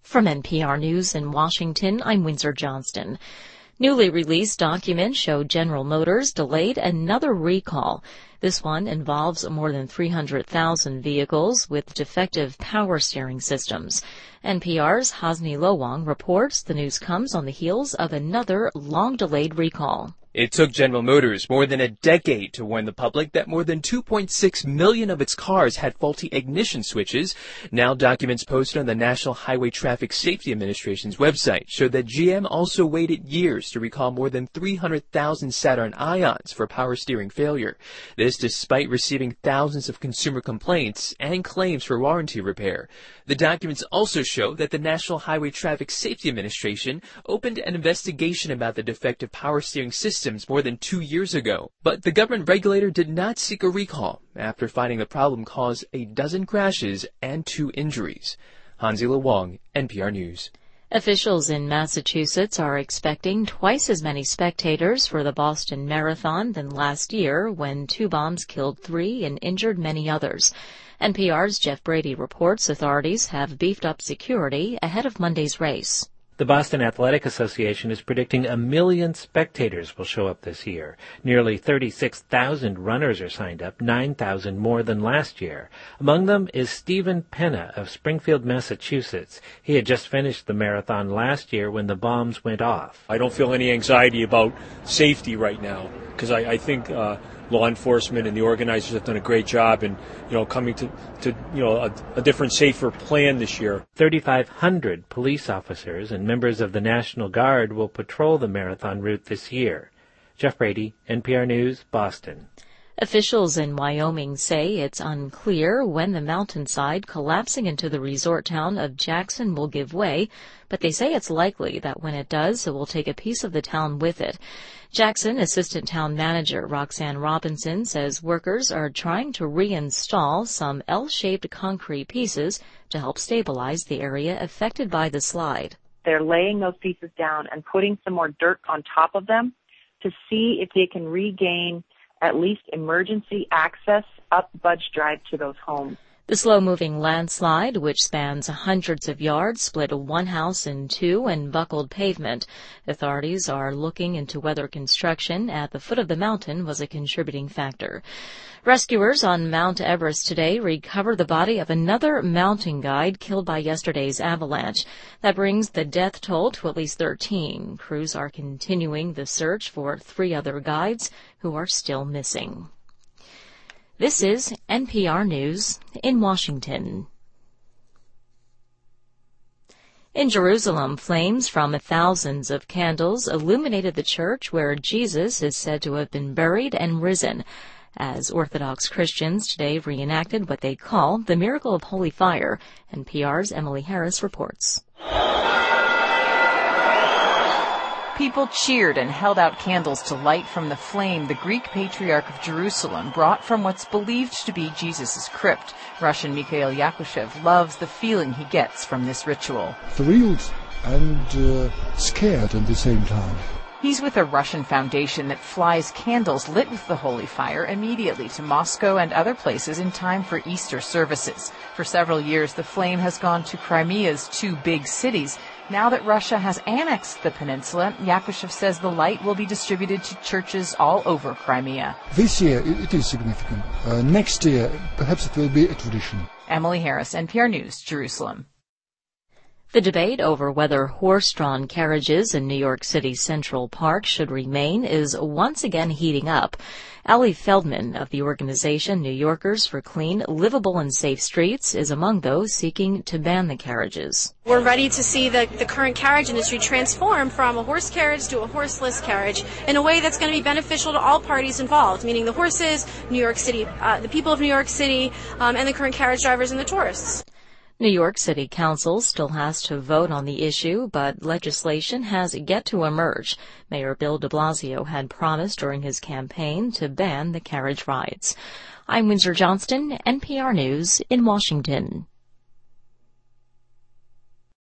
From NPR News in Washington, I'm Windsor Johnston. Newly released documents show General Motors delayed another recall. This one involves more than 300,000 vehicles with defective power steering systems. NPR's Hasni Lowong reports the news comes on the heels of another long-delayed recall. It took General Motors more than a decade to warn the public that more than 2.6 million of its cars had faulty ignition switches. Now documents posted on the National Highway Traffic Safety Administration's website show that GM also waited years to recall more than 300,000 Saturn Ions for power steering failure. This despite receiving thousands of consumer complaints and claims for warranty repair. The documents also show that the National Highway Traffic Safety Administration opened an investigation about the defective power steering systems more than 2 years ago. But the government regulator did not seek a recall after finding the problem caused a dozen crashes and 2 injuries. Hansi Wong, NPR News. Officials in Massachusetts are expecting twice as many spectators for the Boston Marathon than last year when 2 bombs killed 3 and injured many others. NPR's Jeff Brady reports authorities have beefed up security ahead of Monday's race. The Boston Athletic Association is predicting 1 million spectators will show up this year. Nearly 36,000 runners are signed up, 9,000 more than last year. Among them is Stephen Penna of Springfield, Massachusetts. He had just finished the marathon last year when the bombs went off. I don't feel any anxiety about safety right now because I think law enforcement and the organizers have done a great job in, coming to a different, safer plan this year. 3,500 police officers and members of the National Guard will patrol the marathon route this year. Jeff Brady, NPR News, Boston. Officials in Wyoming say it's unclear when the mountainside collapsing into the resort town of Jackson will give way, but they say it's likely that when it does, it will take a piece of the town with it. Jackson Assistant Town Manager Roxanne Robinson says workers are trying to reinstall some L-shaped concrete pieces to help stabilize the area affected by the slide. They're laying those pieces down and putting some more dirt on top of them to see if they can regain at least emergency access up Budge Drive to those homes. The slow-moving landslide, which spans hundreds of yards, split one house in 2 and buckled pavement. Authorities are looking into whether construction at the foot of the mountain was a contributing factor. Rescuers on Mount Everest today recovered the body of another mountain guide killed by yesterday's avalanche. That brings the death toll to at least 13. Crews are continuing the search for 3 other guides who are still missing. This is NPR News in Washington. In Jerusalem, flames from thousands of candles illuminated the church where Jesus is said to have been buried and risen, as Orthodox Christians today reenacted what they call the miracle of holy fire. NPR's Emily Harris reports. People cheered and held out candles to light from the flame the Greek Patriarch of Jerusalem brought from what's believed to be Jesus' crypt. Russian Mikhail Yakushev loves the feeling he gets from this ritual. Thrilled and scared at the same time. He's with a Russian foundation that flies candles lit with the holy fire immediately to Moscow and other places in time for Easter services. For several years, the flame has gone to Crimea's 2 big cities. Now that Russia has annexed the peninsula, Yakushev says the light will be distributed to churches all over Crimea. This year it is significant. Next year, perhaps it will be a tradition. Emily Harris, NPR News, Jerusalem. The debate over whether horse-drawn carriages in New York City's Central Park should remain is once again heating up. Ali Feldman of the organization New Yorkers for Clean, Livable and Safe Streets is among those seeking to ban the carriages. We're ready to see the current carriage industry transform from a horse carriage to a horseless carriage in a way that's going to be beneficial to all parties involved, meaning the horses, New York City, the people of New York City, and the current carriage drivers and the tourists. New York City Council still has to vote on the issue, but legislation has yet to emerge. Mayor Bill de Blasio had promised during his campaign to ban the carriage rides. I'm Windsor Johnston, NPR News in Washington.